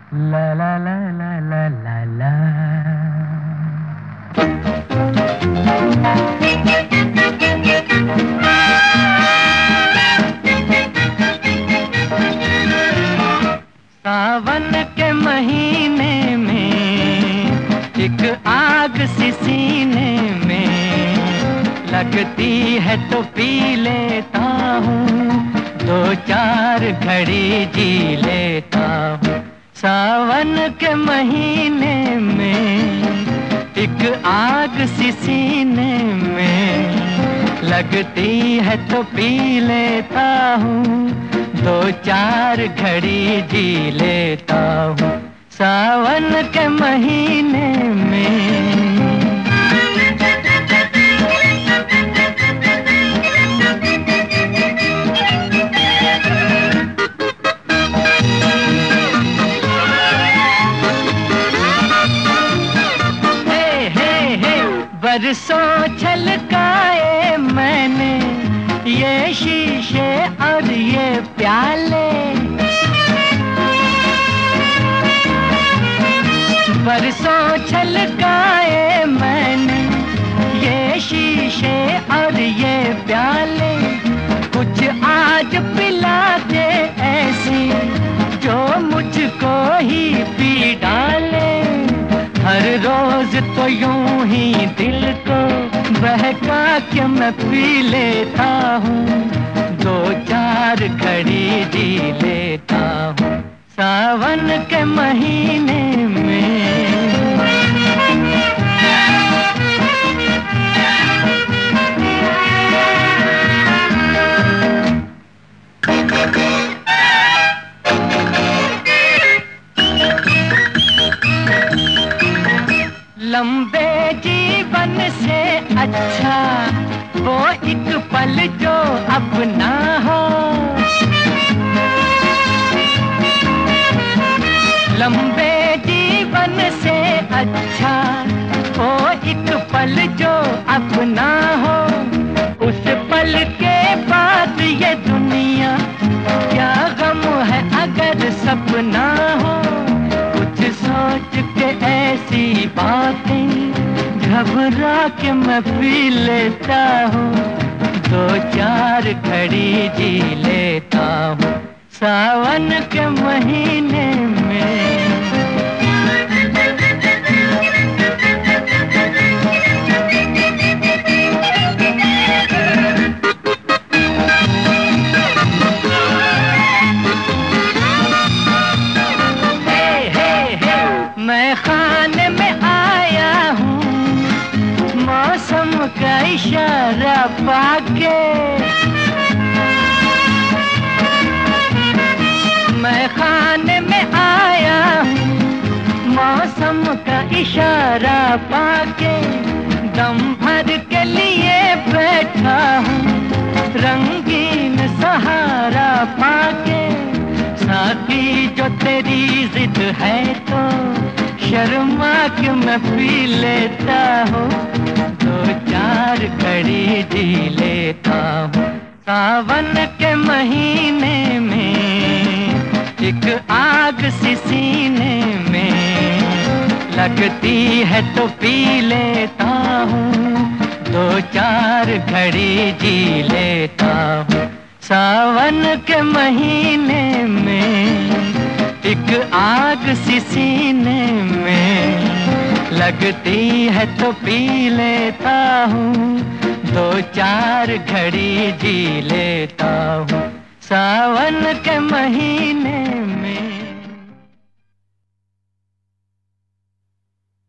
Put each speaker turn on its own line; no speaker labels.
ला ला ला ला ला ला ला। सावन के महीने में एक आग सी सीने में लगती है तो पी लेता हूँ, दो चार घड़ी जी लेता हूँ। सावन के महीने में एक आग सी सीने में लगती है तो पी लेता हूँ, दो चार घड़ी जी लेता हूँ। सावन के महीने में बरसों छलकाए मैंने ये शीशे और ये प्याले, बरसों छलकाए मैंने ये शीशे और ये प्याले। कुछ आज पिला दे ऐसी जो मुझको ही पी डाले। हर रोज तो यूं ही दिल को बहका के मैं पी लेता हूँ, दो चार घड़ी जी लेता हूँ। सावन के महीने में लंबे जीवन से अच्छा वो एक पल जो अपना हो। लंबे जीवन से अच्छा वो एक पल जो अपना हो। उस पल के बाद ये दुनिया क्या गम है अगर सपना हो। कुछ सोच के ऐसी बातें घबरा के मैं पी लेता हूँ, दो चार घड़ी जी लेता हूँ। सावन के महीने में मैं खाने में आया हूँ मौसम का इशारा पाके। मैं खाने में आया हूँ मौसम का इशारा पाके। दम भर के लिए बैठा हूँ रंगीन सहारा पाके। साथी जो तेरी जिद है तो शर्मा के मैं पी लेता हूँ, दो चार घड़ी जी लेता हूँ। सावन के महीने में एक आग सी सीने में लगती है तो पी लेता हूँ, दो चार घड़ी जी लेता हूँ। सावन के महीने में एक आग सी सीने में लगती है तो पी लेता हूँ, दो चार घड़ी जी लेता हूँ। सावन के महीने